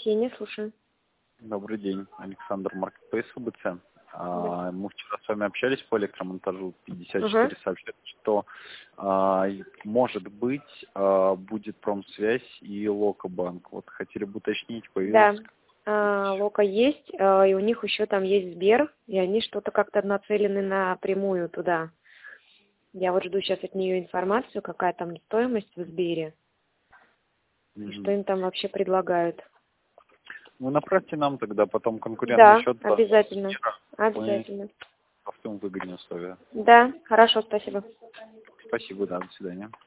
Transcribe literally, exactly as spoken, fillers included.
Ксения, слушаю. Добрый день, Александр, Маркетплейс ФБЦ. Да. А, Мы вчера с вами общались по электромонтажу. пятьдесят Ага. четыре сообщает, что а, может быть а, будет Промсвязь и Локобанк. Вот хотели бы уточнить, Да, появилась. а, Лока есть, а, и у них еще там есть Сбер, и они что-то как-то нацелены напрямую туда. Я вот жду сейчас от нее информацию, какая там стоимость в Сбере, и что Мгм. им там вообще предлагают. Ну, направьте нам тогда потом конкурентный Да, счет. обязательно, Мы обязательно. в выгодные условия. Да, хорошо, спасибо. Спасибо, да, до свидания.